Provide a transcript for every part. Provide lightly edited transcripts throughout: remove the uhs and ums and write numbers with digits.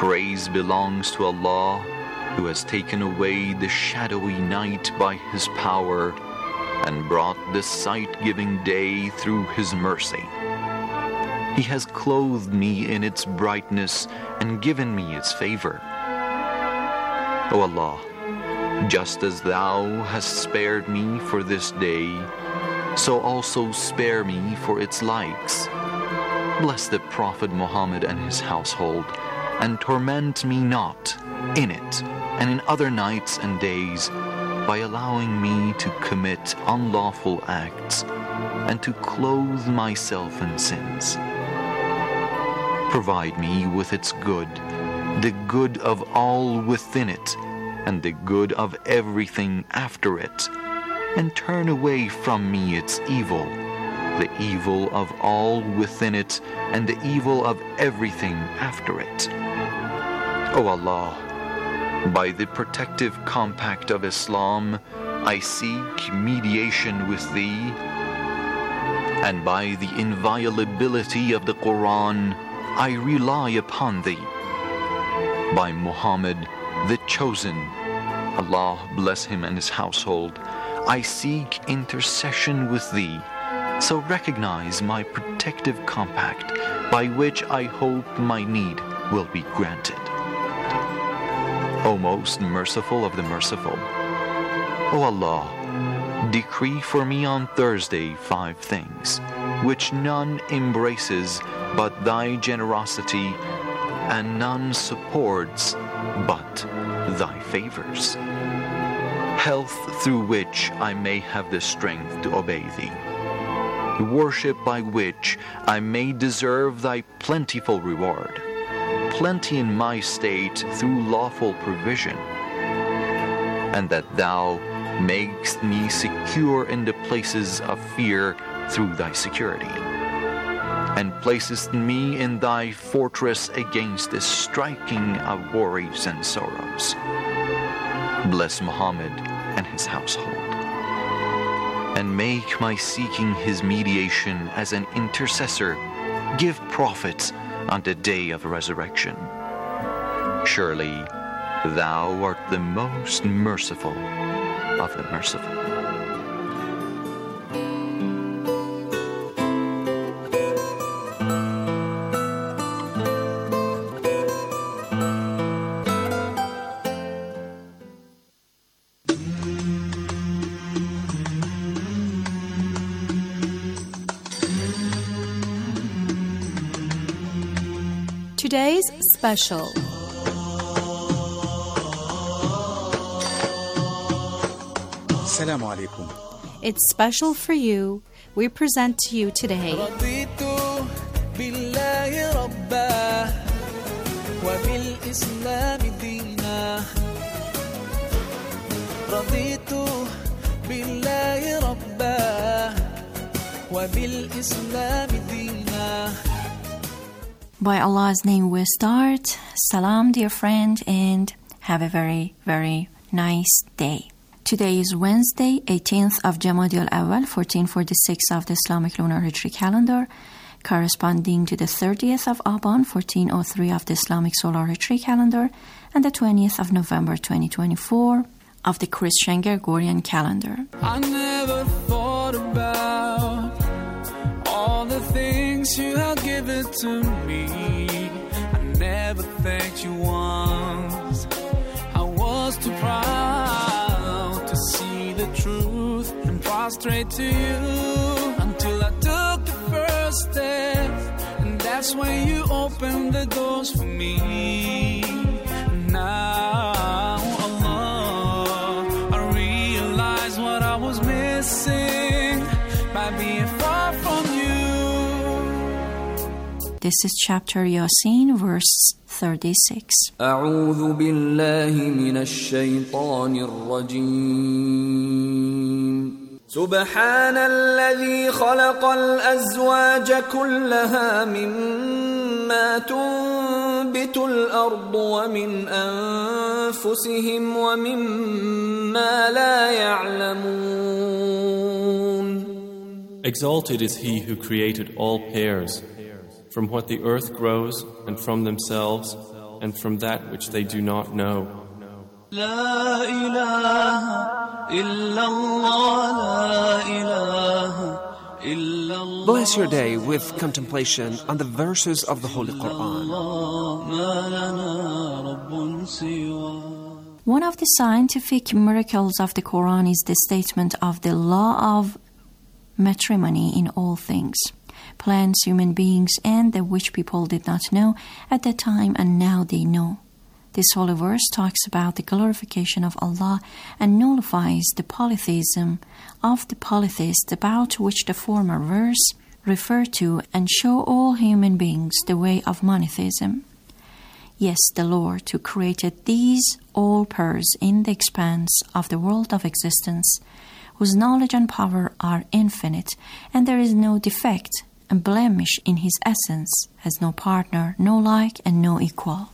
Praise belongs to Allah, who has taken away the shadowy night by His power and brought the sight-giving day through His mercy. He has clothed me in its brightness and given me its favor. O Allah, just as Thou hast spared me for this day, so also spare me for its likes. Bless the Prophet Muhammad and his household, and torment me not in it and in other nights and days by allowing me to commit unlawful acts and to clothe myself in sins. Provide me with its good, the good of all within it, and the good of everything after it, and turn away from me its evil, the evil of all within it, and the evil of everything after it. O Allah, by the protective compact of Islam, I seek mediation with Thee, and by the inviolability of the Quran, I rely upon Thee. By Muhammad, the Chosen, Allah bless him and his household, I seek intercession with Thee, so recognize my protective compact, by which I hope my need will be granted. O most merciful of the merciful, O Allah, decree for me on Thursday 5 things, which none embraces but Thy generosity, and none supports but Thy favors. Health through which I may have the strength to obey Thee. Worship by which I may deserve Thy plentiful reward. Plenty in my state through lawful provision. And that Thou makest me secure in the places of fear through Thy security. And placest me in Thy fortress against the striking of worries and sorrows. Bless Muhammad and his household, and make my seeking his mediation as an intercessor give profit on the day of resurrection. Surely Thou art the most merciful of the merciful. Today's special. Assalamu alaikum. It's special for you. We present to you today By Allah's name we start. Salam, dear friend, and have a very, very nice day. Today is Wednesday, 18th of Jamadi al-Awwal, 1446 of the Islamic Lunar Hijri calendar, corresponding to the 30th of Aban, 1403 of the Islamic Solar Hijri calendar, and the 20th of November, 2024 of the Christian Gregorian calendar. I never thought about all the things you have given to me. I never thanked you once. I was too proud to see the truth and prostrate to you until I took the first step, and that's when you opened the doors for me. Now, Allah, I realize what I was missing by being far from you. This is chapter Yasin, verse 36. أعوذ بالله من الشيطان الرجيم. سبحان الذي خلق الأزواج كلها مما تنبت الأرض ومن أنفسهم ومما لا يعلمون. Exalted is He who created all pairs, from what the earth grows and from themselves, and from that which they do not know. لا إله إلا الله لا إله إلا الله. Bless your day with contemplation on the verses of the Holy Quran. ما لنا رب سواه. One of the scientific miracles of the Quran is the statement of the law of matrimony in all things, plants, human beings, and that which people did not know at that time and now they know. This holy verse talks about the glorification of Allah and nullifies the polytheism of the polytheists, about which the former verse refer to, and show all human beings the way of monotheism. Yes, the Lord who created these all pairs in the expanse of the world of existence, whose knowledge and power are infinite, and there is no defect and blemish in his essence, has no partner, no like, and no equal.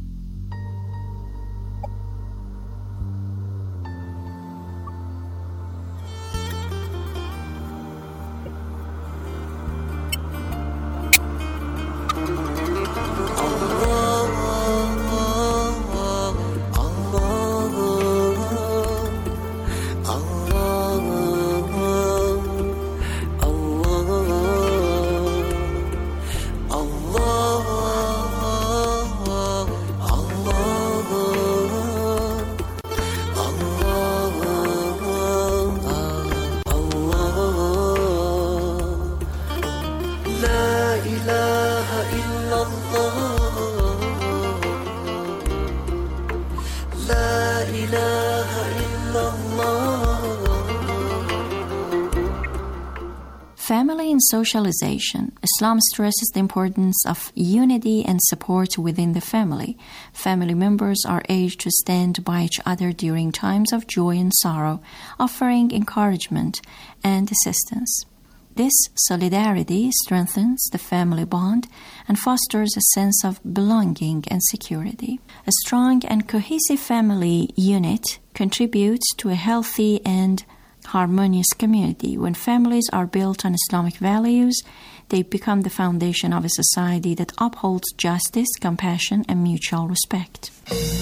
Family and socialization. Islam stresses the importance of unity and support within the family. Family members are urged to stand by each other during times of joy and sorrow, offering encouragement and assistance. This solidarity strengthens the family bond and fosters a sense of belonging and security. A strong and cohesive family unit contributes to a healthy and harmonious community. When families are built on Islamic values, they become the foundation of a society that upholds justice, compassion, and mutual respect.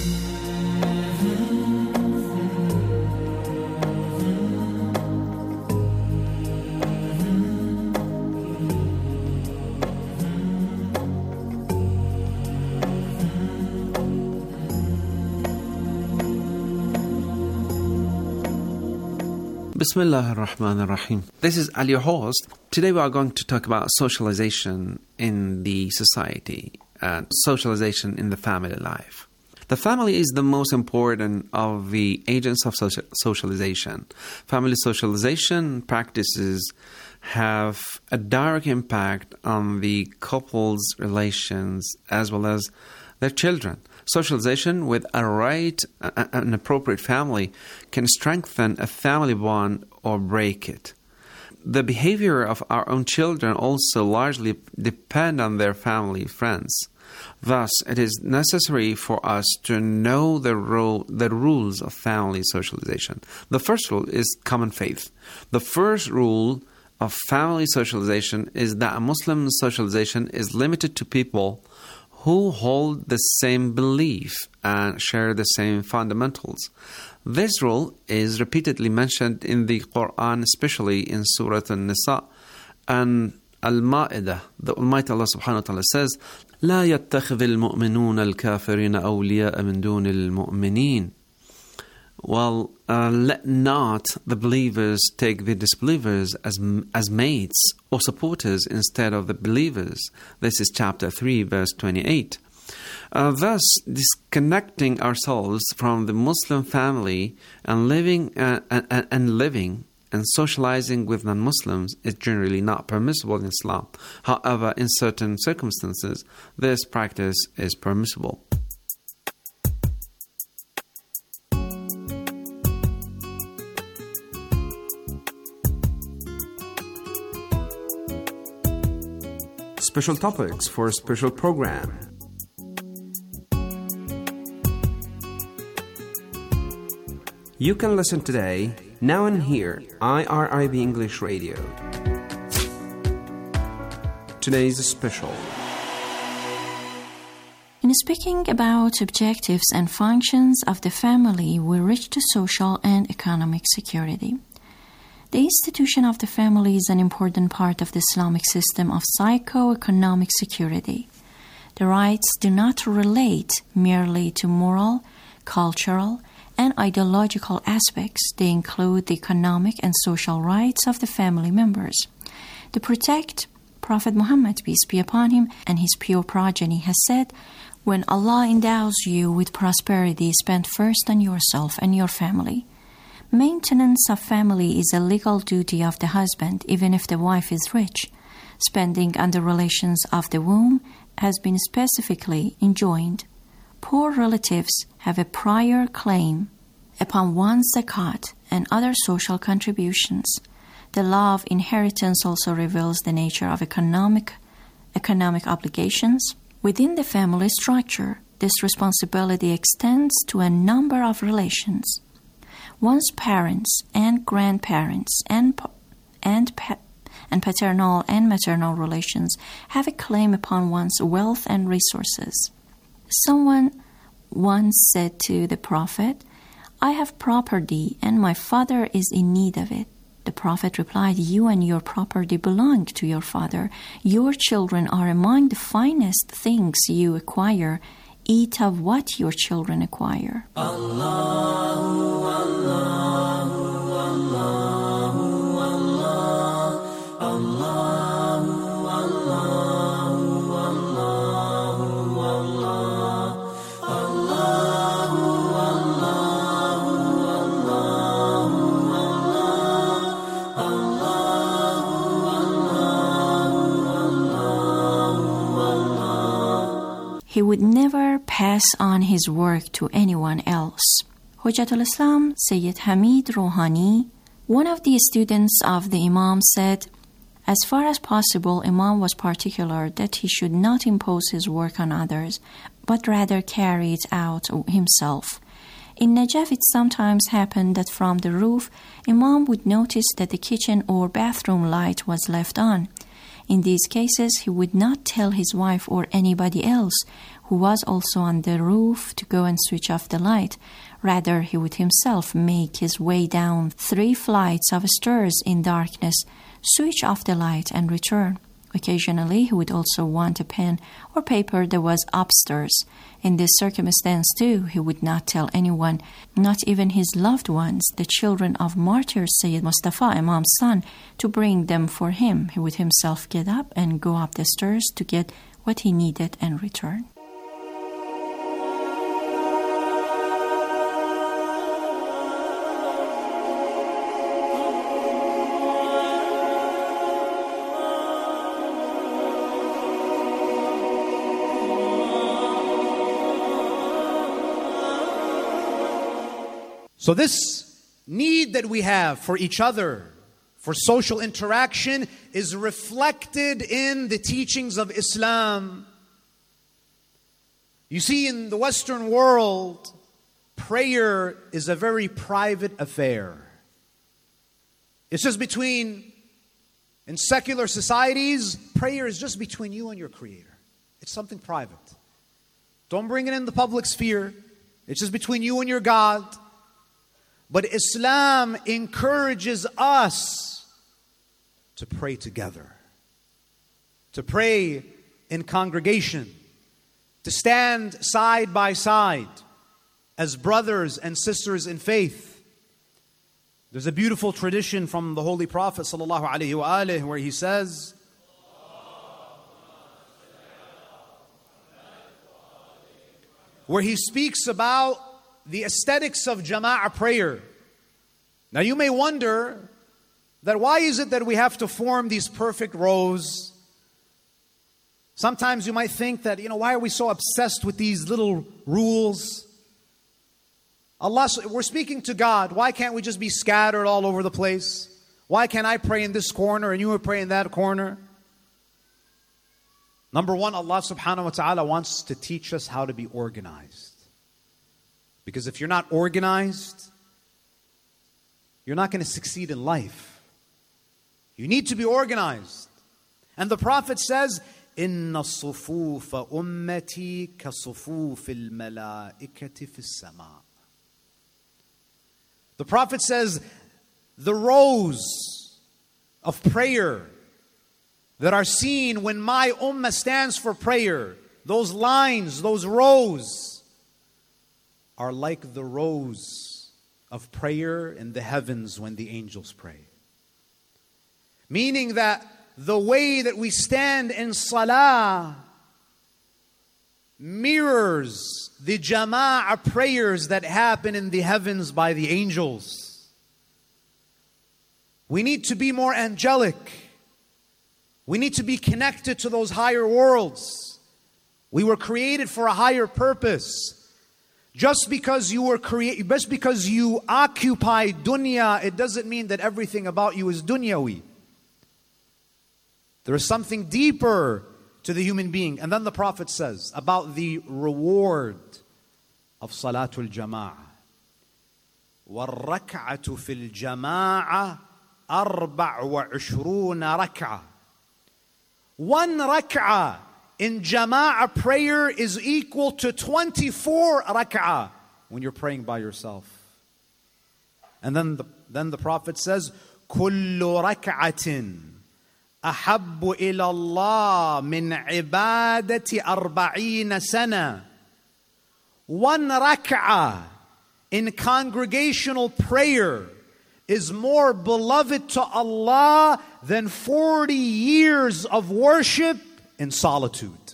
Bismillah ar-Rahman ar-Rahim. This is Ali, your host. Today we are going to talk about socialization in the society and socialization in the family life. The family is the most important of the agents of socialization. Family socialization practices have a direct impact on the couple's relations as well as their children. Socialization with an appropriate family can strengthen a family bond or break it. The behavior of our own children also largely depend on their family friends. Thus, it is necessary for us to know the rules of family socialization. The first rule is common faith. The first rule of family socialization is that a Muslim socialization is limited to people who hold the same belief and share the same fundamentals. This rule is repeatedly mentioned in the Quran, especially in Surah An-Nisa and Al-Ma'idah. The Almighty Allah subhanahu wa ta'ala says, لا يتخذ المؤمنون الكافرين أولياء من دون المؤمنين. Well, let not the believers take the disbelievers as mates or supporters instead of the believers. This is chapter 3, verse 28. Thus, disconnecting ourselves from the Muslim family and living and socializing with non-Muslims is generally not permissible in Islam. However, in certain circumstances, this practice is permissible. Special topics for a special program. You can listen today, now and here, IRIB English Radio. Today's special. In speaking about objectives and functions of the family, we reach to social and economic security. The institution of the family is an important part of the Islamic system of psycho-economic security. The rights do not relate merely to moral, cultural, and ideological aspects. They include the economic and social rights of the family members. To protect, Prophet Muhammad, peace be upon him, and his pure progeny has said, "When Allah endows you with prosperity, spend first on yourself and your family." Maintenance of family is a legal duty of the husband, even if the wife is rich. Spending on the relations of the womb has been specifically enjoined. Poor relatives have a prior claim upon one's zakat and other social contributions. The law of inheritance also reveals the nature of economic obligations. Within the family structure, this responsibility extends to a number of relations. One's parents and grandparents and paternal and maternal relations have a claim upon one's wealth and resources. Someone once said to the Prophet, "I have property and my father is in need of it." The Prophet replied, "You and your property belong to your father. Your children are among the finest things you acquire. Eat of what your children acquire." Allahu, Allahu, Allahu, Allah, Allahu, Allahu, Allahu, Allah, Allahu, He would never pass on his work to anyone else. Hujjatul Islam Sayyid Hamid Rouhani, one of the students of the Imam, said, "As far as possible, Imam was particular that he should not impose his work on others, but rather carry it out himself. In Najaf, it sometimes happened that from the roof, Imam would notice that the kitchen or bathroom light was left on. In these cases, he would not tell his wife or anybody else who was also on the roof to go and switch off the light. Rather, he would himself make his way down 3 flights of stairs in darkness, switch off the light, and return. Occasionally, he would also want a pen or paper that was upstairs. In this circumstance, too, he would not tell anyone, not even his loved ones, the children of martyr Sayyid Mustafa, Imam's son, to bring them for him. He would himself get up and go up the stairs to get what he needed and return." So this need that we have for each other, for social interaction, is reflected in the teachings of Islam. You see, in the Western world, prayer is a very private affair. It's just in secular societies, prayer is just between you and your Creator. It's something private. Don't bring it in the public sphere. It's just between you and your God. But Islam encourages us to pray together, to pray in congregation, to stand side by side as brothers and sisters in faith. There's a beautiful tradition from the Holy Prophet ﷺ where he says, where he speaks about the aesthetics of Jama'ah prayer. Now you may wonder that why is it that we have to form these perfect rows? Sometimes you might think that, why are we so obsessed with these little rules? We're speaking to God. Why can't we just be scattered all over the place? Why can't I pray in this corner and you would pray in that corner? Number one, Allah subhanahu wa ta'ala wants to teach us how to be organized. Because if you're not organized, you're not going to succeed in life. You need to be organized. And the Prophet says, إن الصفوف أمتي كصفوف الملائكة في السماء. The Prophet says, the rows of prayer that are seen when my ummah stands for prayer, those lines, those rows, are like the rows of prayer in the heavens when the angels pray. Meaning that the way that we stand in salah mirrors the jama'ah prayers that happen in the heavens by the angels. We need to be more angelic. We need to be connected to those higher worlds. We were created for a higher purpose. Just because you occupy dunya, it doesn't mean that everything about you is dunyawi. There is something deeper to the human being. And then the Prophet says about the reward of Salatul Jama'ah. وَالرَّكْعَةُ فِي الْجَمَاعَةِ 24 رَكْعَةً. One rak'ah in Jama'ah prayer is equal to 24 rak'ah when you're praying by yourself. And then the Prophet says, كُلُّ رَكْعَةٍ أحب إلى الله من عبادة 40 سنة. One rak'ah in congregational prayer is more beloved to Allah than 40 years of worship in solitude.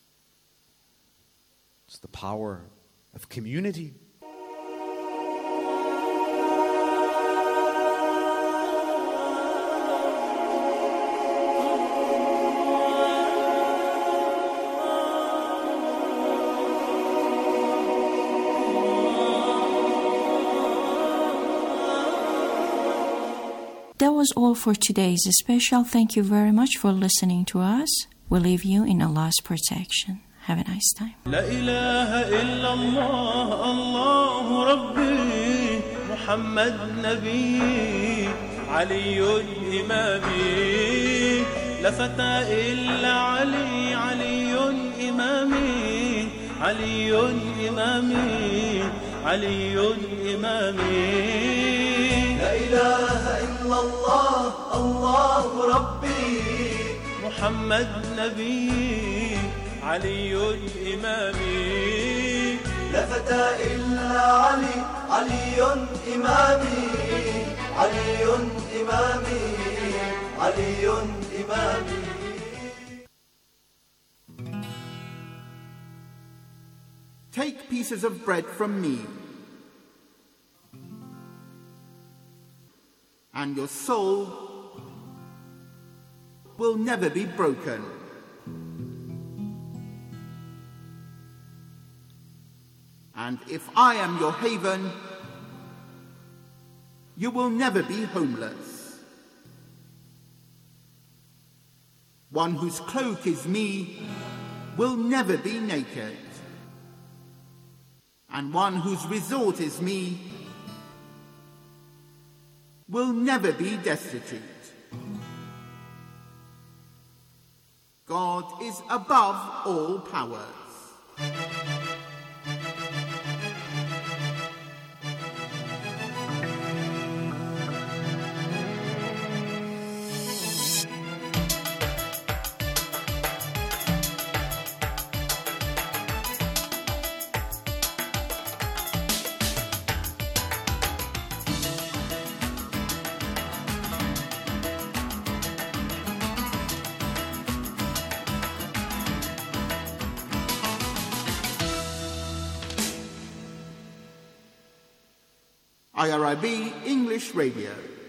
It's the power of community. That was all for today's special. Thank you very much for listening to us. We leave you in Allah's protection. Have a nice time. لا إله إلا الله الله ربي محمد نبي علي إمامي لا فتى إلا علي علي إمامي علي إمامي علي إمامي لا إله إلا الله الله ربي محمد نبي علي إمامي لا فتى إلا علي علي إمامي علي إمامي علي إمامي. Take pieces of bread from me, and your soul will never be broken. And if I am your haven, you will never be homeless. One whose cloak is me will never be naked. And one whose resort is me will never be destitute. God is above all powers. IRIB English Radio.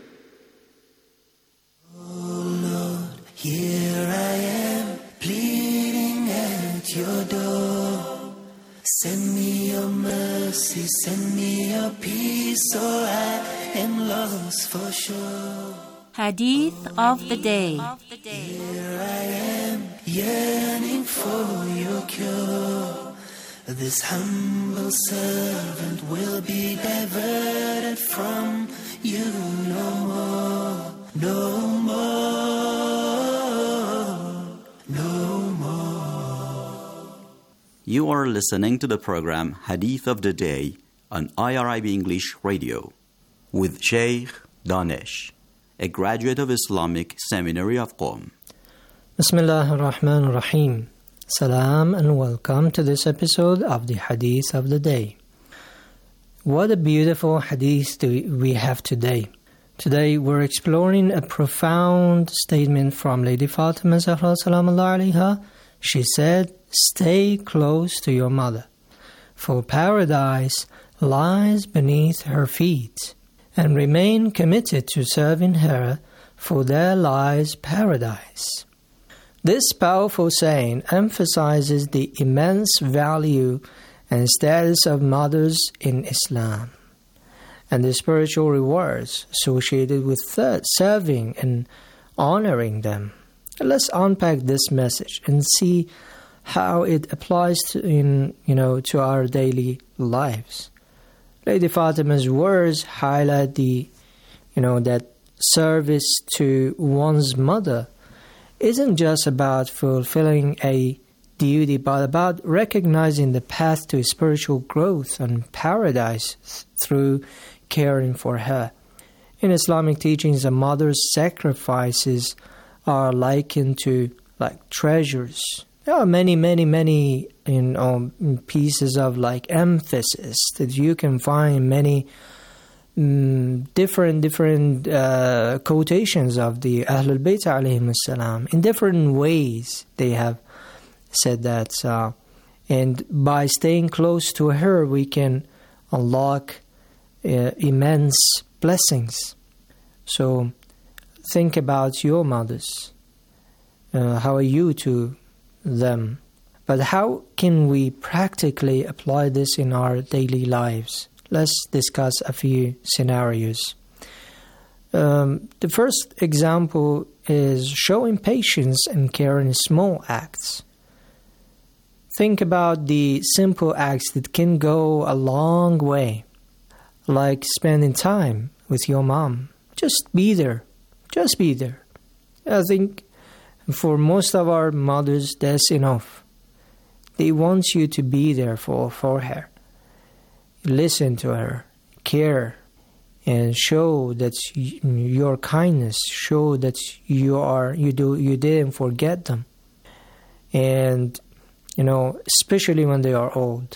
Oh Lord, here I am, pleading at your door. Send me your mercy, send me your peace, or I am lost for sure. Hadith of the day. Here I am, yearning for your cure. This humble servant will be diverted from you no more, no more, no more. You are listening to the program Hadith of the Day on IRIB English Radio with Sheikh Danesh, a graduate of Islamic Seminary of Qom. Bismillah ar-Rahman ar-Rahim. Salam and welcome to this episode of the Hadith of the Day. What a beautiful hadith we have today. Today we're exploring a profound statement from Lady Fatima Zahra Salamullah Alaiha. She said, "Stay close to your mother, for paradise lies beneath her feet, and remain committed to serving her, for there lies paradise." This powerful saying emphasizes the immense value and status of mothers in Islam, and the spiritual rewards associated with serving and honoring them. Let's unpack this message and see how it applies to our daily lives. Lady Fatima's words highlight that service to one's mother isn't just about fulfilling a duty, but about recognizing the path to spiritual growth and paradise through caring for her. In Islamic teachings, a mother's sacrifices are likened to like treasures. There are many pieces of like emphasis that you can find many different quotations of the Ahlul Bayt alayhim salam. In different ways they have said that, and by staying close to her we can unlock immense blessings. So think about your mothers. How are you to them? But how can we practically apply this in our daily lives? Let's discuss a few scenarios. The first example is showing patience and care in small acts. Think about the simple acts that can go a long way, like spending time with your mom. Just be there. Just be there. I think for most of our mothers, that's enough. They want you to be there for her. Listen to her, care, and show that your kindness. Show that you didn't forget them. And especially when they are old.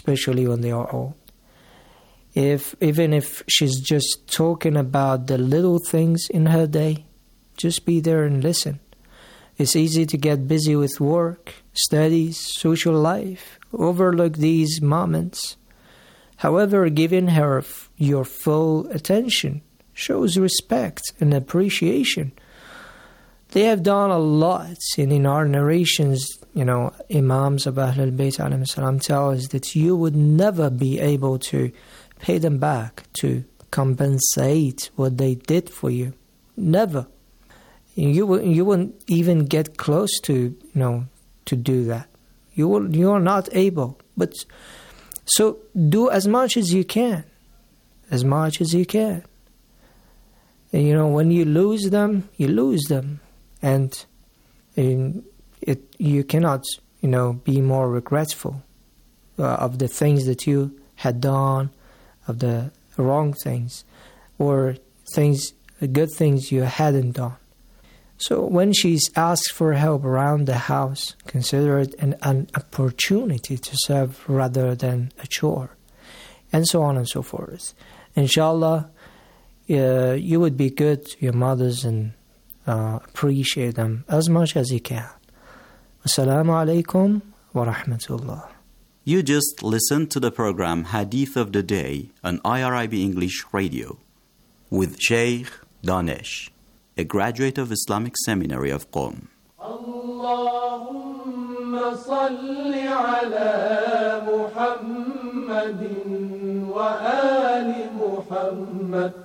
Even if she's just talking about the little things in her day, just be there and listen. It's easy to get busy with work, studies, social life, overlook these moments. However, giving her your full attention shows respect and appreciation. They have done a lot, and in our narrations, Imams of Ahlul Bayt alayhim salam tell us that you would never be able to pay them back, to compensate what they did for you. Never. You wouldn't even get close to do that. You are not able. But so do as much as you can. As much as you can. And when you lose them, you lose them. And you cannot, be more regretful of the things that you had done, of the wrong things, or good things you hadn't done. So when she's asked for help around the house, consider it an opportunity to serve rather than a chore, and so on and so forth. Inshallah, you would be good to your mothers and appreciate them as much as you can. Assalamu alaikum wa rahmatullah. You just listened to the program Hadith of the Day on IRIB English Radio with Sheikh Danesh, a graduate of Islamic Seminary of Qom. Allahumma salli ala Muhammadin wa ali Muhammad.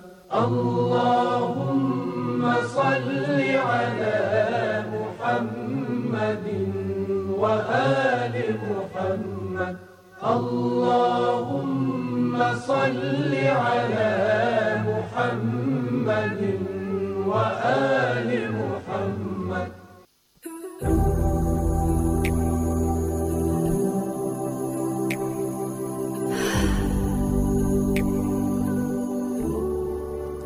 Allahumma salli ala Muhammadin wa ali Muhammad. Allahumma salli ala Muhammadin وآل محمد.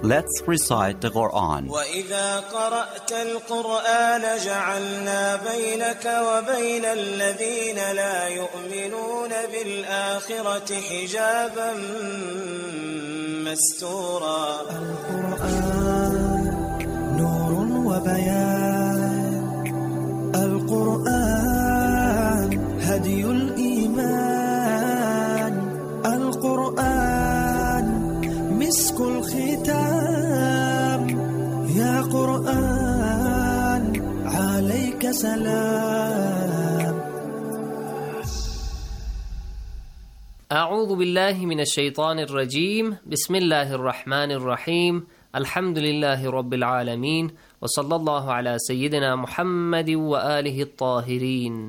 Let's recite the Quran. وَإِذَا قَرَأْتَ الْقُرْآنَ جَعَلْنَا بَيْنَكَ وَبَيْنَ الَّذِينَ لَا يُؤْمِنُونَ بِالْآخِرَةِ حِجَابًا مَسْتُورًا. القرآن نور وبيان، القرآن هدي الإيمان، القرآن مسك الختام، يا قرآن عليك سلام. أعوذ بالله من الشيطان الرجيم. بسم الله الرحمن الرحيم. الحمد لله رب العالمين، وصلى الله على سيدنا محمد وآله الطاهرين.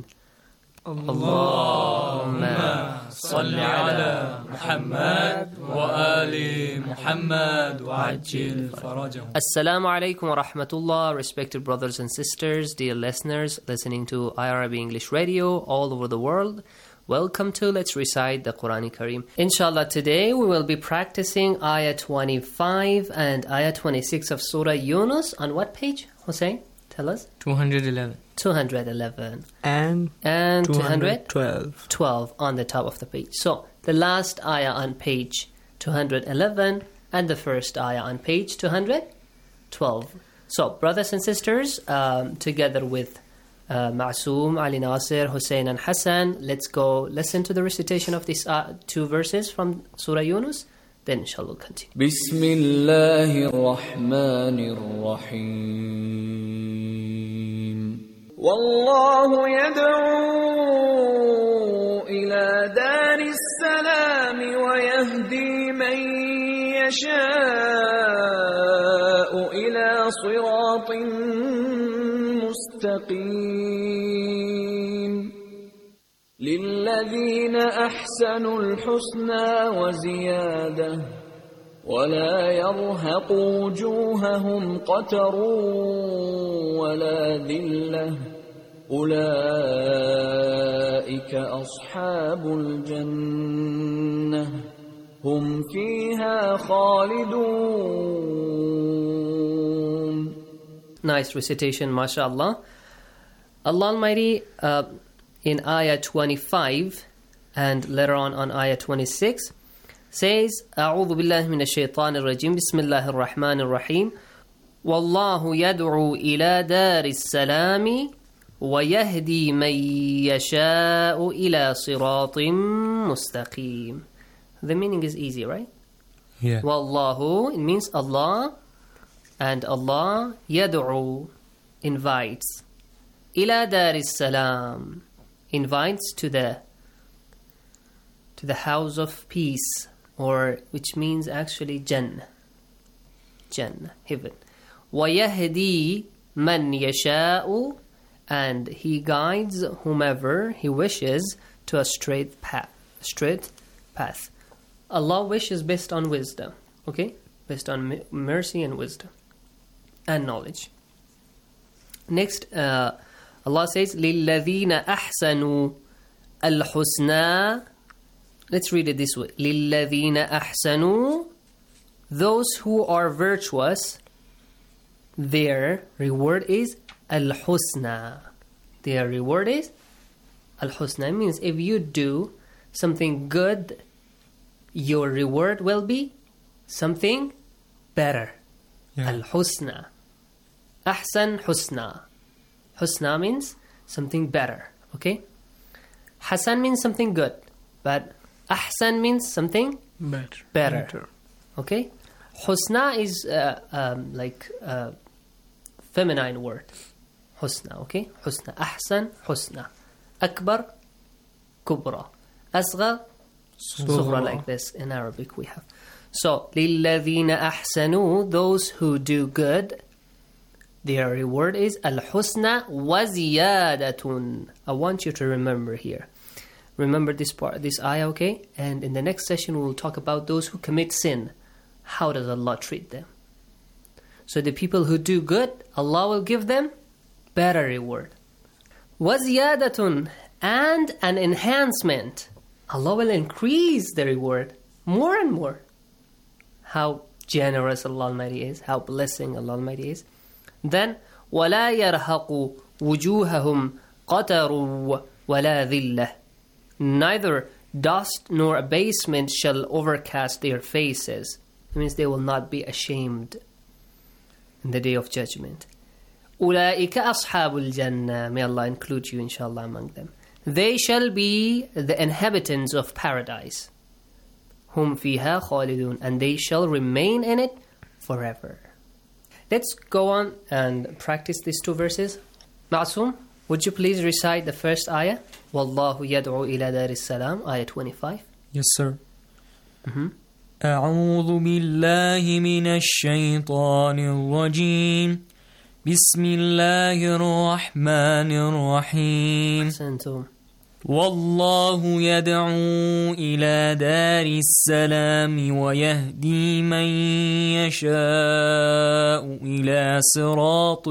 اللهم صل على محمد وآل محمد وعجل فرجهم. Assalamu alaikum wa rahmatullah. Respected brothers and sisters, dear listeners listening to IRIB English Radio all over the world, welcome to Let's Recite the Quran Kareem. Inshallah, today we will be practicing Ayah 25 and Ayah 26 of Surah Yunus. On what page, Hussein? Tell us. 211. 211. And 212. 12 on the top of the page. So, the last Ayah on page 211 and the first Ayah on page 212. So, brothers and sisters, together with Ma'soom, Ali Nasir, Hussein and Hassan, let's go listen to the recitation of these two verses from Surah Yunus. Then inshallah we'll continue. Bismillahir Rahmanir Rahim. Wallahu yad'u ila daris salam wa yahdi man yasha'u ila siratin مستقيم للذين أحسنوا الحسنى وزيادة ولا يرهق وجوههم قتر ولا ذلة أولئك أصحاب الجنة هم فيها خالدون. Nice recitation, mashallah. Allah Almighty in Ayah 25 and later on Ayah 26 says, أعوذ بالله من الشيطان الرجيم بسم الله الرحمن الرحيم والله يدعو إلى دار السلام ويهدي من يشاء إلى صراط مستقيم. The meaning is easy, right? Yeah. Wallahu, it means Allah, and Allah yad'u, invites. Ila daris salam, invites to the house of peace, or which means actually Jannah, heaven. Wa yahdi man yasha'u, and He guides whomever He wishes to a straight path. Allah wishes based on wisdom, okay? Based on mercy and wisdom and knowledge. Next, Allah says, لِلَّذِينَ أَحْسَنُوا الْحُسْنَى. Let's read it this way. لِلَّذِينَ أَحْسَنُوا, those who are virtuous, their reward is al-husna. Their reward is al-husna. It means if you do something good, your reward will be something better. Yeah. Al-husna. Ahsan husna. Husna means something better. Okay? Hasan means something good. But ahsan means something better. Okay? Husna is like a feminine word. Husna. Okay? Husna. Ahsan husna. Akbar kubra. Asghar sughra, like this in Arabic we have. So, لِلَّذِينَ أَحْسَنُوا, those who do good, their reward is al-husna wa ziyadatun. I want you to remember here. Remember this part, this ayah, okay? And in the next session, we will talk about those who commit sin. How does Allah treat them? So the people who do good, Allah will give them better reward. Wa ziyadatun, and an enhancement. Allah will increase the reward more and more. How generous Allah Almighty is, how blessing Allah Almighty is. Then وَلَا يَرْهَقُ وُجُوهَهُمْ قَتَرٌ وَلَا ذِلَّةٌ. Neither dust nor abasement shall overcast their faces. It means they will not be ashamed in the day of judgment. أُولَٰئِكَ أَصْحَابُ الْجَنَّةِ. May Allah include you inshallah among them. They shall be the inhabitants of paradise. هُمْ فِيهَا خَالِدُونَ. And they shall remain in it forever. Let's go on and practice these two verses. Ma'soom, would you please recite the first ayah? وَاللَّهُ يَدْعُو إِلَى دَارِ السَّلَامِ, ayah 25. Yes, sir. أعوذ بالله من الشيطان الرجيم بسم الله الرحمن الرحيم أحسنتم. والله يدعو إلى دار السلام ويهدي من يشاء إلى صراط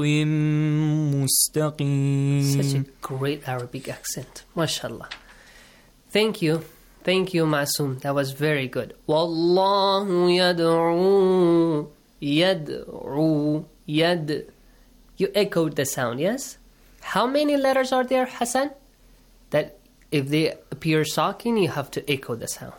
مستقيم. Such a great Arabic accent. MashaAllah. Thank you. Thank you, Ma'soom. That was very good. والله يدعو يدعو يد. You echoed the sound, yes? How many letters are there, Hassan? That if they appear sakin, you have to echo the sound.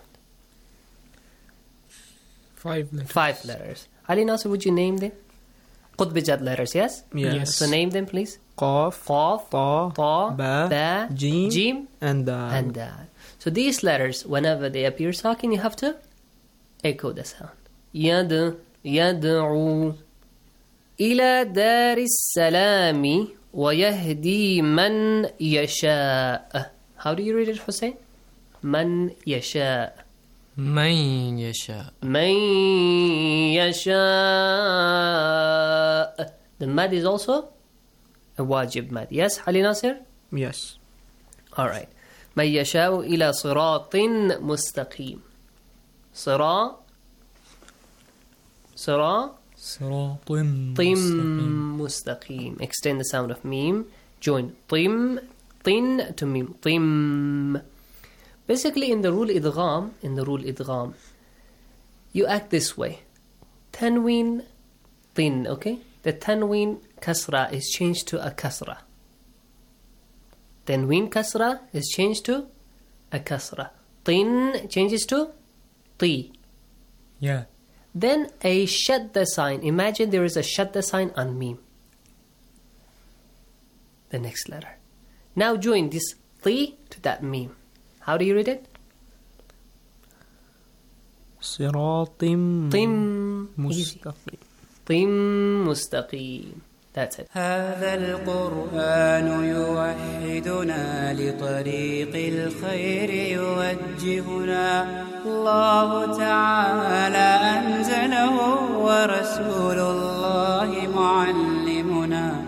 5 letters. 5 letters. Ali Nasser, would you name them? Qutbijat letters, yes? Yes. So name them, please. Qaf, Qaf, Ta, Ta, Ba, Jim, and Dal. Dal. So these letters, whenever they appear sakin, you have to echo the sound. Yad, yad'u ila dar as-salami wa yahdi man yasha'. How do you read it, Hussein? Man yasha'. من يشاء. Man yasha'. The mad is also a wajib mad. Yes, Ali Nasir? Yes. All right. من يشاء إلى صراط مستقيم. صراط مستقيم. Extend the sound of meme. Join طم to meme. طم. Basically, in the rule idgham, you act this way. Tanween tin, okay? The tanween kasra is changed to a kasra. Tanween kasra is changed to a kasra. Tin changes to ti. Yeah. Then a shadda sign. Imagine there is a shadda sign on meme. The next letter. Now join this ti to that meme. How do you read it? صراط مستقيم. طم مستقيم. That's it. هذا القرآن يوحدنا لطريق الخير يوجهنا الله تعالى أنزله ورسول الله معلمنا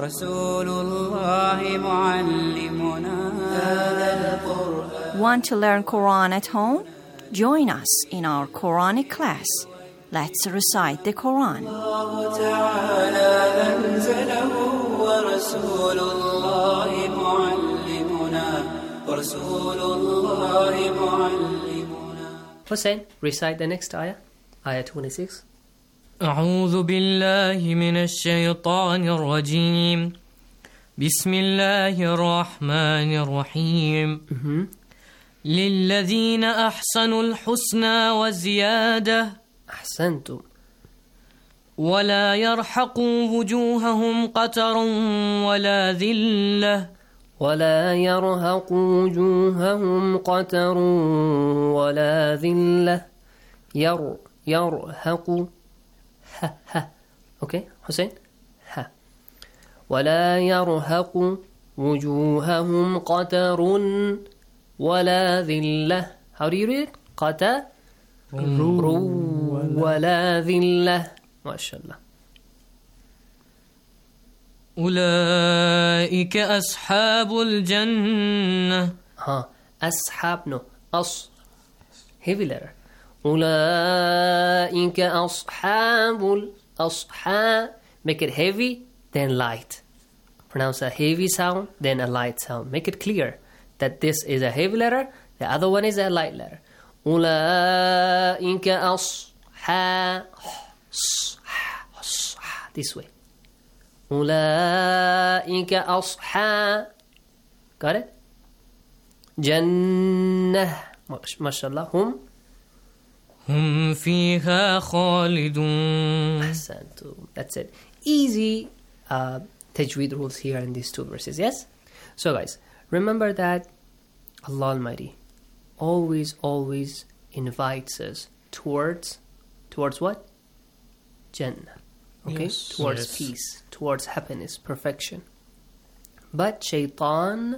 هذا القرآن. Want to learn Quran at home? Join us in our Quranic class. Let's recite the Quran. الله تعالى أنزله ورسول الله معلمنا Hussein, recite the next ayah. Ayah 26. أعوذ بالله من الشيطان الرجيم بسم الله الرحمن الرحيم للذين أحسنوا الحسنى وزيادة أحسنتم ولا يرحق وجوههم قتر ولا ذلة ولا يرهق وجوههم قتر ولا ذلة يرهق ها okay Hussein ها ولا يرهق وجوههم قتر ولا ذلة. How do you read it? قتر ولا ذلة. ما شاء الله. أولئك أصحاب الجنة. أصحاب no heavy letter. أولئك أصحاب make it heavy then light. Pronounce a heavy sound then a light sound. Make it clear that this is a heavy letter, the other one is a light letter. أولئك ha, this way. أولئك أصحاب. Got it? جنة. MashaAllah. هم فيها خالدون. أحسنتم. That's it. Easy tajweed rules here in these two verses. Yes? So guys, remember that Allah Almighty always invites us towards what? Jannah. Okay? Yes. Towards Yes. peace, towards happiness, perfection. But Shaitan,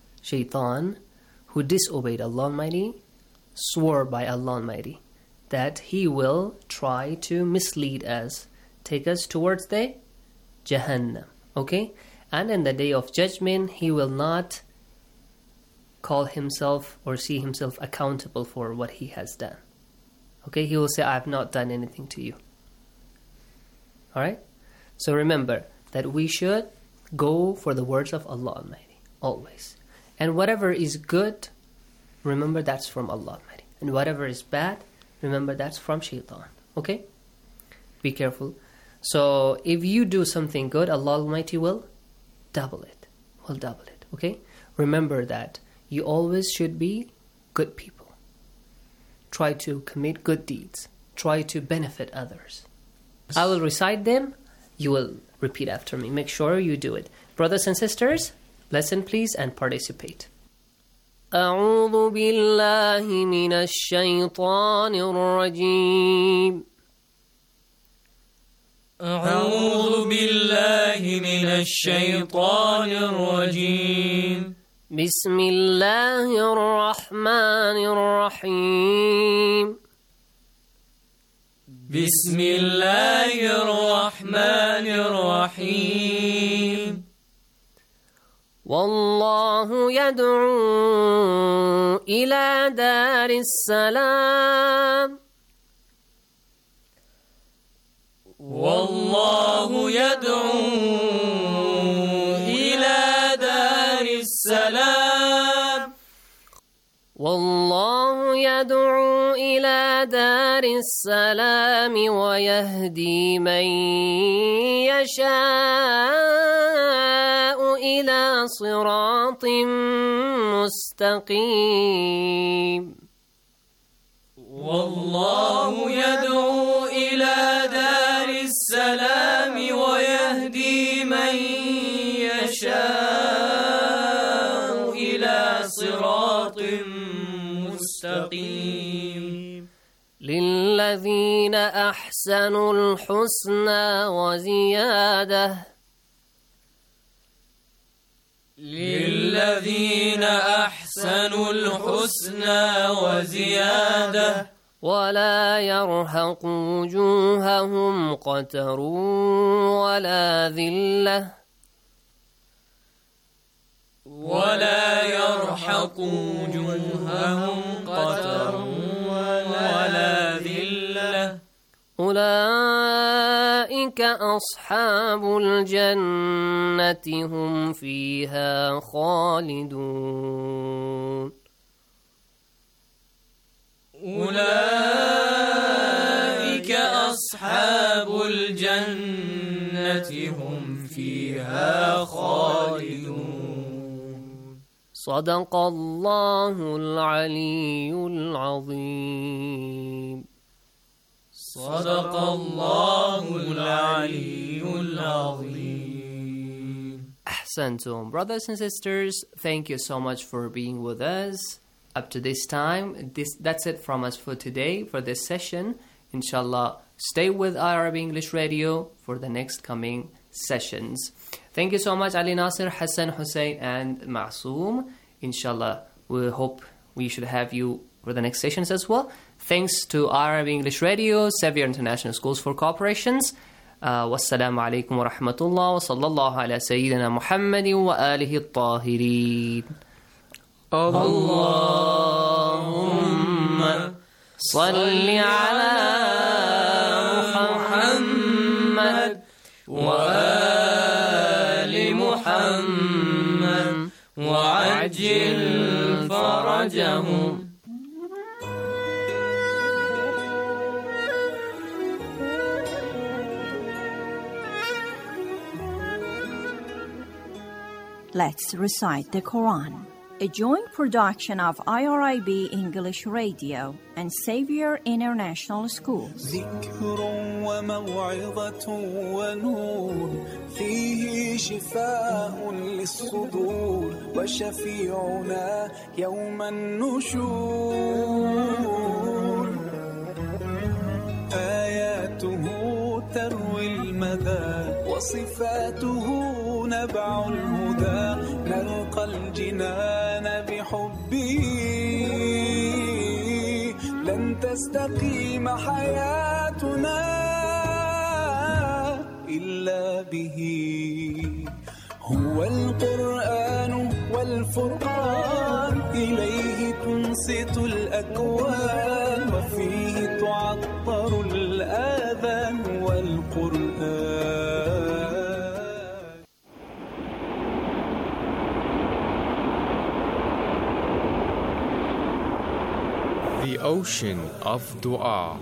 who disobeyed Allah Almighty, swore by Allah Almighty that he will try to mislead us, take us towards the Jahannam. Okay? And in the day of judgment, he will not call himself or see himself accountable for what he has done. Okay? He will say, I have not done anything to you. Alright? So remember that we should go for the words of Allah Almighty, always. And whatever is good, remember that's from Allah Almighty. And whatever is bad, remember that's from Shaitan. Okay? Be careful. So if you do something good, Allah Almighty will double it. Okay? Remember that you always should be good people. Try to commit good deeds. Try to benefit others. I will recite them. You will repeat after me. Make sure you do it. Brothers and sisters, listen please and participate. أعوذ بالله من الشيطان الرجيم. أعوذ بالله من الشيطان الرجيم. بسم الله الرحمن الرحيم. بسم الله الرحمن الرحيم. والله يدعو إلى دار السلام. والله يدعو إلى دار السلام. والله يدعو إلى دار السلام ويهدي من يشاء إلى صراط مستقيم. والله يدعو إلى دار السلام ويهدي من يشاء إلى صراط مستقيم. للذين أحسنوا الحسنى وزيادة. للذين أحسنوا الحسنى وزيادة. ولا يرهق وجوههم قتر ولا ذلة. ولا يرهق وجوههم قتر ولا ذلة. أولئك أصحاب الجنة هم فيها خالدون. أولئك أصحاب الجنة هم فيها خالدون. صدق الله العلي العظيم. صدق الله العلي العظيم. Ahsantum. Brothers and sisters, thank you so much for being with us up to this time. That's it from us for today, for this session. Inshallah, stay with Arabic English Radio for the next coming sessions. Thank you so much, Ali Nasir, Hassan, Hussein, and Masoom. Inshallah, we hope we should have you for the next sessions as well. Thanks to Arabic English Radio, Xavier International Schools for Corporations. Wassalamu alaikum wa rahmatullah wa sallallahu ala sayyidina Muhammadin wa alihi at-tahirin. Allahumma salli ala Muhammad wa ali Muhammad wa ajil farajahum. Let's recite the Quran. A joint production of IRIB English Radio and Xavier International Schools. ذكر وموعظة ونور فيه شفاء للصدور وشفيعنا يوم النشور آياته تروي المدى وصفاته نبع الهدى نلقى الجنان بحبه لن تستقيم حياتنا إلا به هو القرآن والفرقان إليه تنصت الأكوان وفيه تعطر الآذان والقرآن. The ocean of dua.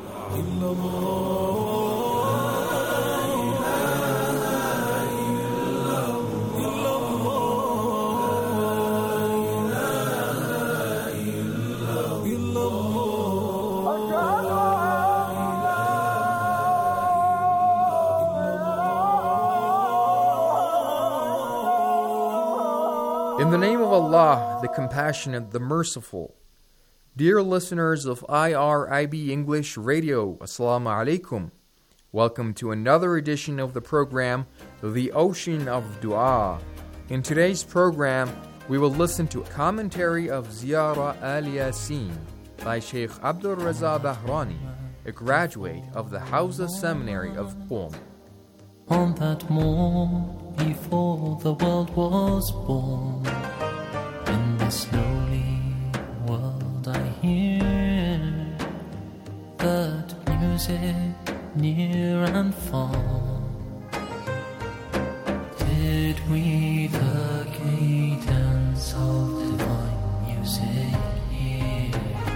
In the name of Allah, the Compassionate, the Merciful. Dear listeners of IRIB English Radio, Assalamu alaikum. Welcome to another edition of the program, The Ocean of Dua. In today's program, we will listen to a commentary of Ziyara al-Yasin by Sheikh Abdul Raza Bahrani, a graduate of the Hausa Seminary of Qom. On that morn, before the world was born, in this lowly world I hear that music near and far. Did we the cadence of divine music hear?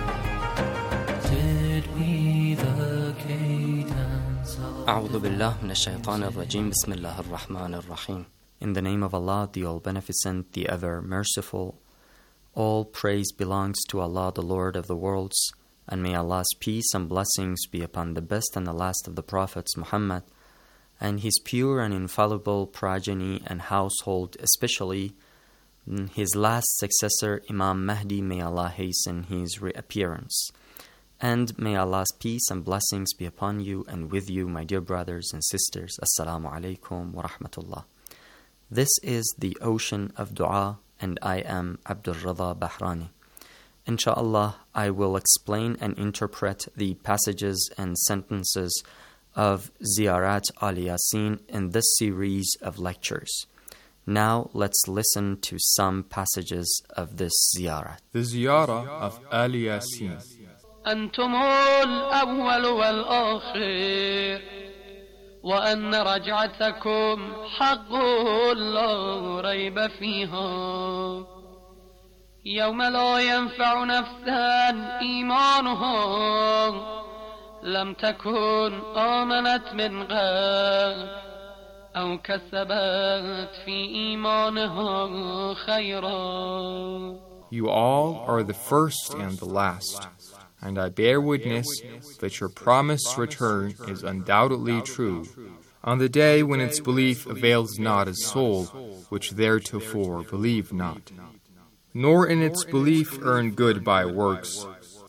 Did we the cadence of أعوذ بالله من الشيطان الرجيم بسم الله الرحمن الرحيم. In the name of Allah, the All-Beneficent, the Ever-Merciful. All praise belongs to Allah, the Lord of the worlds, and may Allah's peace and blessings be upon the best and the last of the prophets, Muhammad, and his pure and infallible progeny and household, especially his last successor, Imam Mahdi, may Allah hasten his reappearance. And may Allah's peace and blessings be upon you and with you, my dear brothers and sisters. Assalamu alaikum wa rahmatullah. This is the Ocean of Dua, and I am Abdul Raza Bahrani. Insha'Allah, I will explain and interpret the passages and sentences of Ziyarat al-Yasin in this series of lectures. Now let's listen to some passages of this ziyarat. The Ziyara of al-Yasin. أنتم الأول والآخر وأن رجعتكم حق لا ريب فيها يوم لا ينفع نفسا إيمانها لم تكن آمنت من قبل أو كسبت في إيمانها خيرا. You all are the first and the last, and I bear witness that your promised return is undoubtedly true, on the day when its belief avails not a soul which theretofore believed not, nor in its belief earn good by works.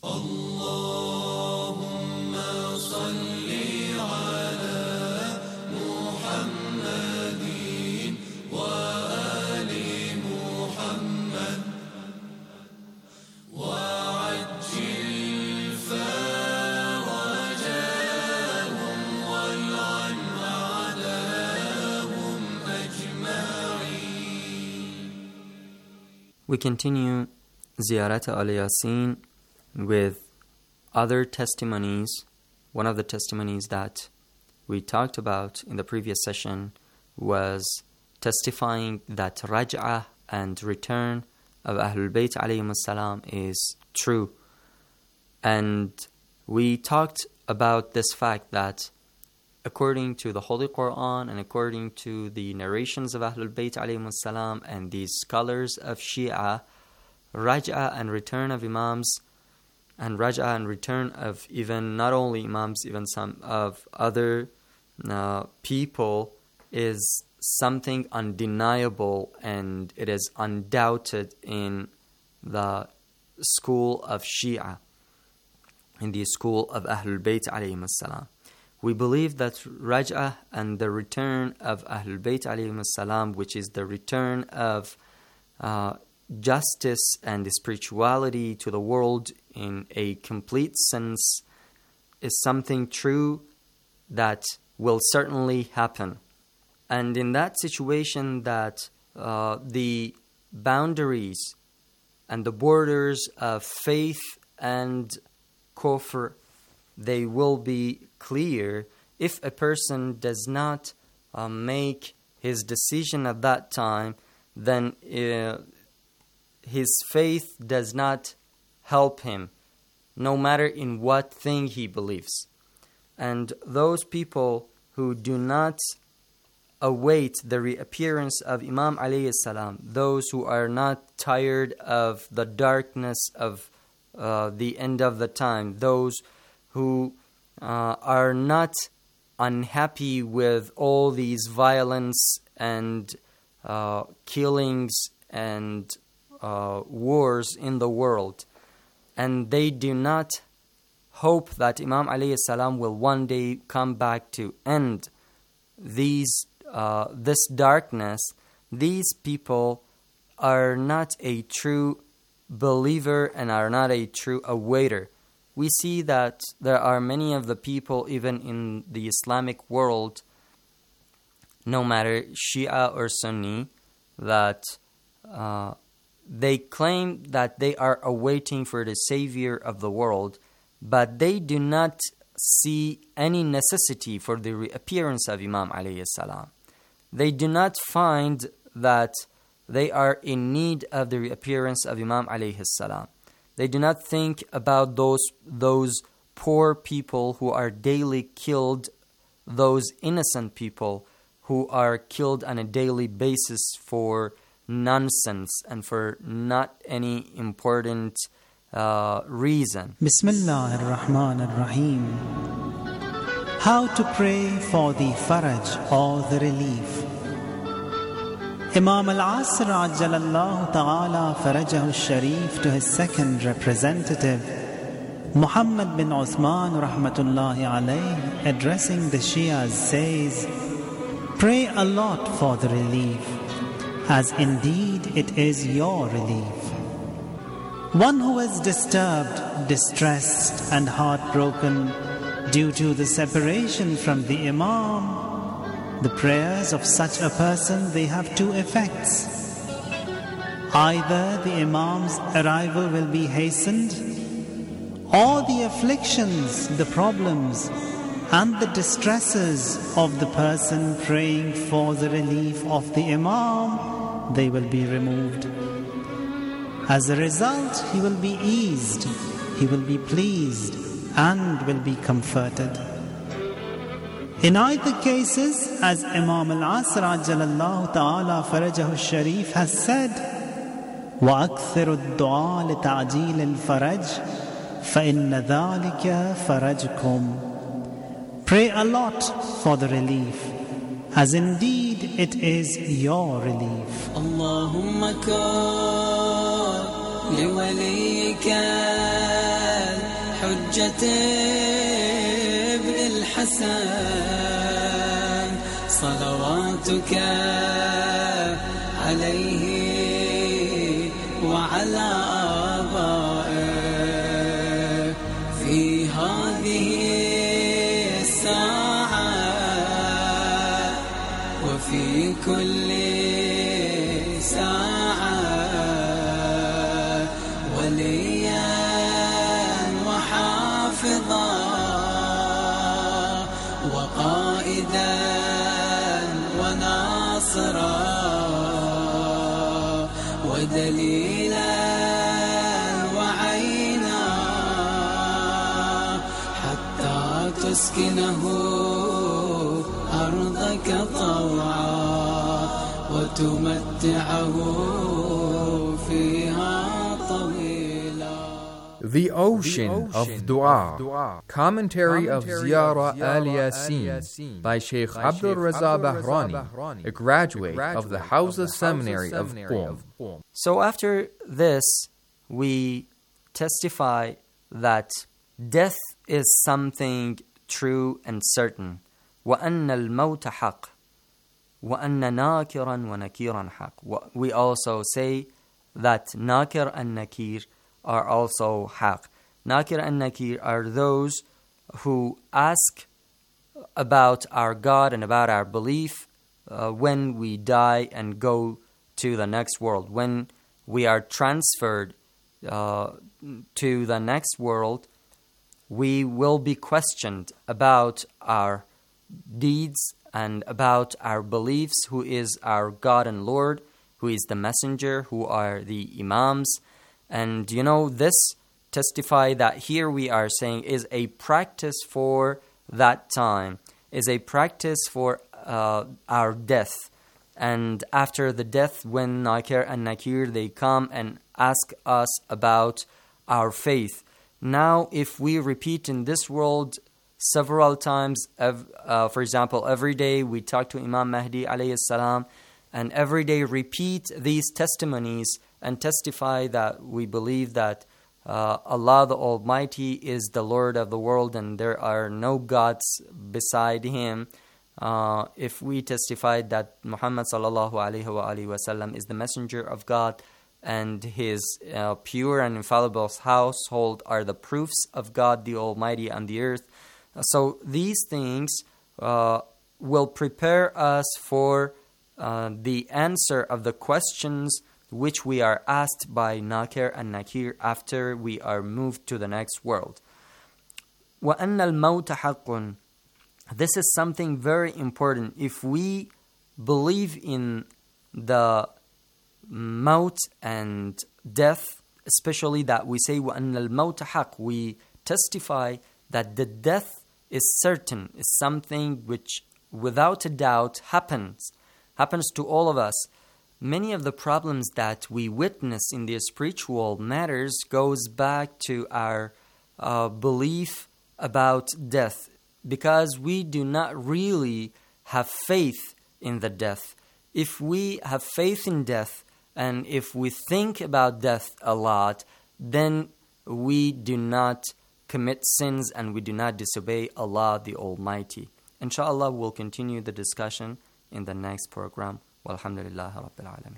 We continue Ziyarat al-Yasin with other testimonies. One of the testimonies that we talked about in the previous session was testifying that Raj'ah and return of Ahlul Bayt alayhim as-salam is true. And we talked about this fact that according to the Holy Quran and according to the narrations of Ahlul Bayt alayhimus salam and these scholars of Shia, Raj'a and return of Imams and Raj'a and return of even not only Imams, even some of other people is something undeniable, and it is undoubted in the school of Shia, in the school of Ahlul Bayt alayhimus salam. We believe that Raj'ah and the return of Ahlul Bayt alayhimus salam, which is the return of justice and spirituality to the world in a complete sense, is something true that will certainly happen. And in that situation, that the boundaries and the borders of faith and kufr, they will be clear if a person does not make his decision at that time. Then his faith does not help him, no matter in what thing he believes. And those people who do not await the reappearance of Imam alayhi salam, those who are not tired of the darkness of the end of the time, those who are not unhappy with all these violence and killings and wars in the world, and they do not hope that Imam alayhi salam will one day come back to end this darkness, these people are not a true believer and are not a true awaiter. We see that there are many of the people, even in the Islamic world, no matter Shia or Sunni, that they claim that they are awaiting for the Savior of the world, but they do not see any necessity for the reappearance of Imam alayhi salam. They do not find that they are in need of the reappearance of Imam alayhi salam. They do not think about those poor people who are daily killed, those innocent people who are killed on a daily basis for nonsense and for not any important reason. Bismillah ar-Rahman ar-Rahim. How to pray for the faraj or the relief. Imam al-Asr ajjalallahu ta'ala farajahu al-Sharif, to his second representative, Muhammad bin Uthman rahmatullahi alayh, addressing the Shias, says, pray a lot for the relief, as indeed it is your relief. One who is disturbed, distressed and heartbroken due to the separation from the Imam, the prayers of such a person, they have two effects. Either the Imam's arrival will be hastened, or the afflictions, the problems and the distresses of the person praying for the relief of the Imam, they will be removed. As a result, he will be eased, he will be pleased and will be comforted. In either cases, as Imam al-Asr ajjalallahu ta'ala farajahu al-Sharif has said, وَأَكْثِرُ الدُّعَاء لِتَعْجِيلِ الْفَرَجِ فَإِنَّ ذَلِكَ فَرَجْكُمْ. Pray a lot for the relief, as indeed it is your relief. Allahumma kun liwalika hujjat ibn al-Hasan salawatuka alayhi wa ala aba'ih fi hadhihi في كل ساعة وليا وحافظا وقائدا وناصرا ودليلا وعينا حتى تسكنه أرضك طوعا وتمتعه فيها طويلا. The Ocean of Dua, commentary of Ziyara al-Yasin by Sheikh Abdul Raza Bahrani, a graduate of the Hawza Seminary of Qom. So after this, we testify that death is something true and certain. وَأَنَّ الْمَوْتَ حَقٌّ وَأَنَّ نَاكِرًا وَنَكِيرًا حَقٌّ. We also say that Nakir and Nakir are also haq. Nakir and Nakir are those who ask about our God and about our belief when we die and go to the next world. When we are transferred to the next world, we will be questioned about our deeds and about our beliefs, who is our God and Lord, who is the messenger, who are the imams. And this testify that here we are saying is a practice for that time, is a practice for our death. And after the death, when Nakir and Nakir, they come and ask us about our faith. Now, if we repeat in this world several times, for example, every day we talk to Imam Mahdi alayhi salam, and every day repeat these testimonies and testify that we believe that Allah the Almighty is the Lord of the world and there are no gods beside Him. If we testify that Muhammad sallallahu alaihi wasallam is the messenger of God and his pure and infallible household are the proofs of God the Almighty on the earth. So these things will prepare us for the answer of the questions which we are asked by Nakir and Nakir after we are moved to the next world. وَأَنَّ الْمَوْتَ حَقٌّ. This is something very important. If we believe in the maut and death, especially that we say وَأَنَّ الْمَوْتَ حَقٌّ, we testify that the death is certain, is something which without a doubt happens to all of us. Many of the problems that we witness in the spiritual matters goes back to our belief about death, because we do not really have faith in the death. If we have faith in death and if we think about death a lot, then we do not commit sins and we do not disobey Allah the Almighty. Inshallah, we'll continue the discussion in the next program. Walhamdulillah Rabbil Alameen.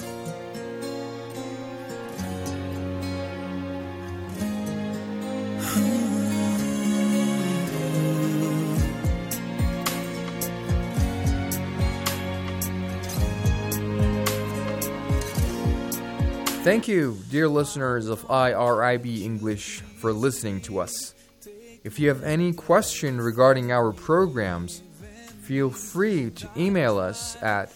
Thank you, dear listeners of IRIB English, for listening to us. If you have any question regarding our programs, feel free to email us at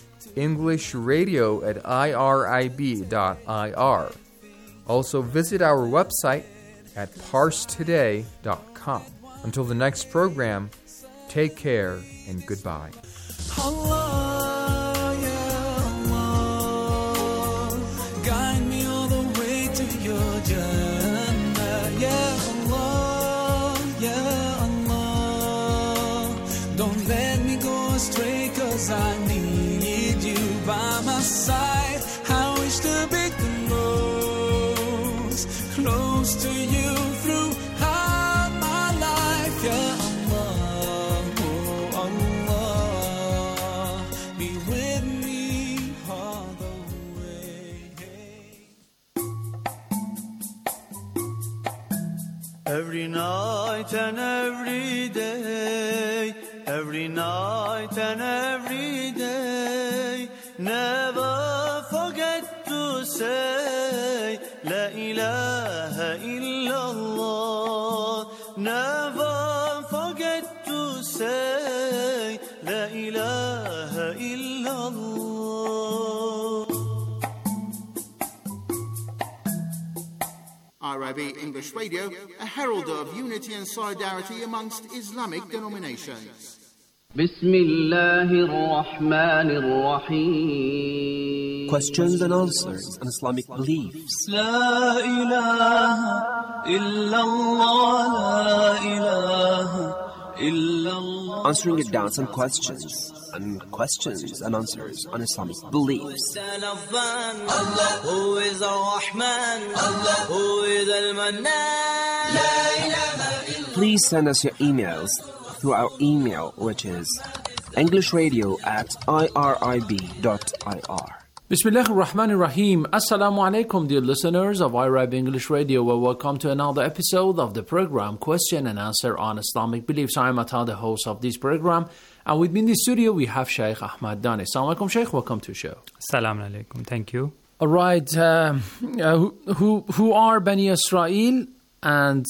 englishradio@irib.ir. Also visit our website at parstoday.com. Until the next program, take care and goodbye. Allah, ya Allah, guide me all the way to your Jannah. Ya Allah, ya Allah, don't let me go astray, 'cause I need you by my side. I wish to be close to you throughout my life. Ya Allah, oh Allah, be with me all the way. Every night and every day, every night and every day, never forget to say La ilaha illallah. Never forget to say La ilaha illallah. IRIB English Radio, a herald of unity and solidarity amongst Islamic denominations. بسم الله الرحمن الرحيم. Questions and answers on Islamic beliefs. لا إله إلا الله لا إله إلا الله. Answering your doubts and questions and answers on Islamic beliefs. Allah, who is Ar-Rahman, Allah, who is Al-Mannan. لا إله إلا. Please send us your emails through our email, which is englishradio@irib.ir. Bismillah ar-Rahman ar-Rahim. Assalamu alaikum, dear listeners of IRIB English Radio. Well, welcome to another episode of the program Question and Answer on Islamic Beliefs. I am Atta, the host of this program. And with me in the studio, we have Shaykh Ahmad Danish. Assalamu alaikum, Shaykh. Welcome to the show. Assalamu alaikum. Thank you. All right. Who are Bani Israel? And,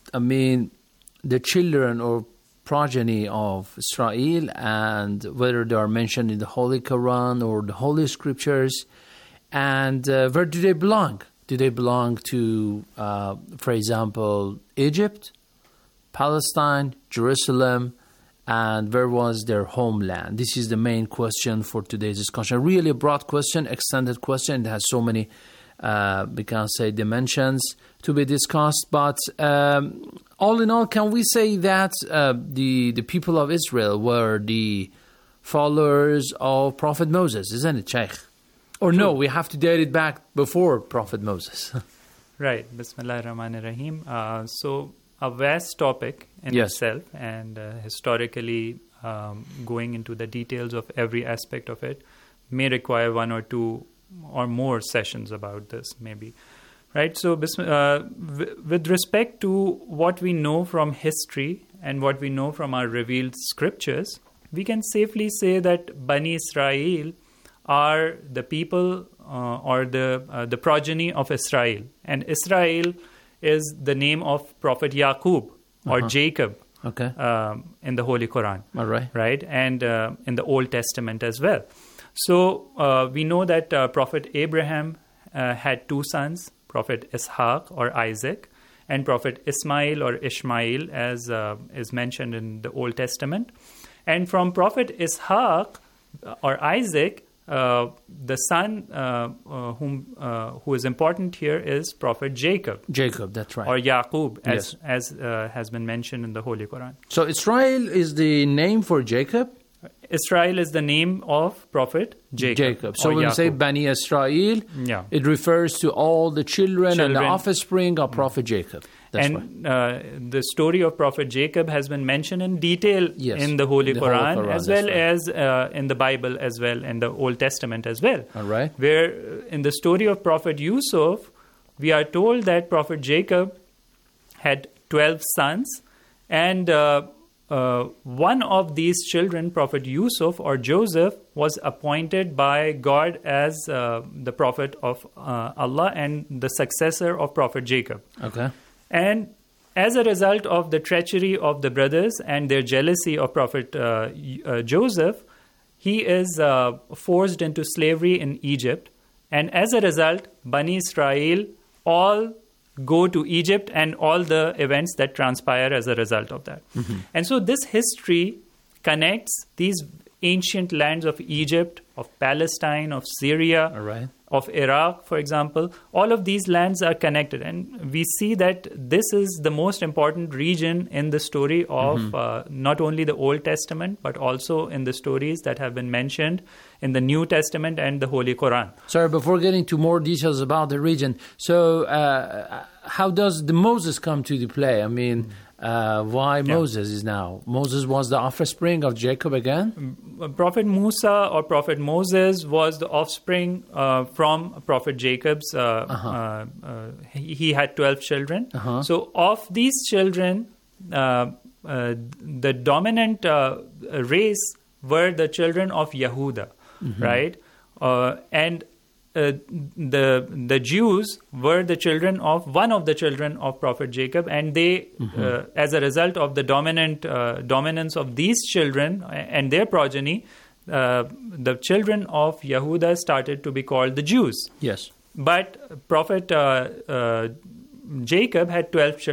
the children or progeny of Israel, and whether they are mentioned in the Holy Quran or the Holy Scriptures, and where do they belong? Do they belong to, for example, Egypt, Palestine, Jerusalem, and where was their homeland? This is the main question for today's discussion. Really a broad question, extended question. It has so many, we can say, dimensions to be discussed. But all in all, can we say that the people of Israel were the followers of Prophet Moses, isn't it, Sheikh? Or no, we have to date it back before Prophet Moses. Right. Bismillah ar-Rahman ar-Rahim. So a vast topic in itself, and historically going into the details of every aspect of it may require one or two or more sessions about this, maybe. Right, so with respect to what we know from history and what we know from our revealed scriptures, we can safely say that Bani Israel are the people or the progeny of Israel. And Israel is the name of Prophet Yaqub or Jacob in the Holy Quran. All right. Right, and in the Old Testament as well. So we know that Prophet Abraham had two sons, Prophet Ishaq or Isaac, and Prophet Ismail or Ishmael, as is mentioned in the Old Testament. And from Prophet Ishaq or Isaac, the son who is important here is Prophet Jacob. Jacob, that's right. Or Yaqub, as has been mentioned in the Holy Quran. So Israel is the name for Jacob? Israel is the name of Prophet Jacob. So when we say Bani Israel, it refers to all the children and the offspring of Prophet Jacob. That's the story of Prophet Jacob has been mentioned in detail in the Holy Quran, as well as in the Bible as well, in the Old Testament as well. All right. Where in the story of Prophet Yusuf, we are told that Prophet Jacob had 12 sons, and one of these children, Prophet Yusuf or Joseph, was appointed by God as the prophet of Allah and the successor of Prophet Jacob. Okay. And as a result of the treachery of the brothers and their jealousy of Prophet Joseph, he is forced into slavery in Egypt. And as a result, Bani Israel all go to Egypt and all the events that transpire as a result of that. Mm-hmm. And so this history connects these ancient lands of Egypt, of Palestine, of Syria, of Iraq, for example. All of these lands are connected. And we see that this is the most important region in the story of not only the Old Testament, but also in the stories that have been mentioned in the New Testament and the Holy Quran. Sorry, before getting to more details about the region, so how does the Moses come to the play? I mean, why Moses is now? Moses was the offspring of Jacob again? Prophet Musa or Prophet Moses was the offspring from Prophet Jacob's. He had 12 children. So of these children, the dominant race were the children of Yehuda, right? And the Jews were the children of one of the children of Prophet Jacob, and they, as a result of the dominance of these children and their progeny, the children of Yehuda started to be called the Jews. Yes. But Prophet Jacob had 12 children.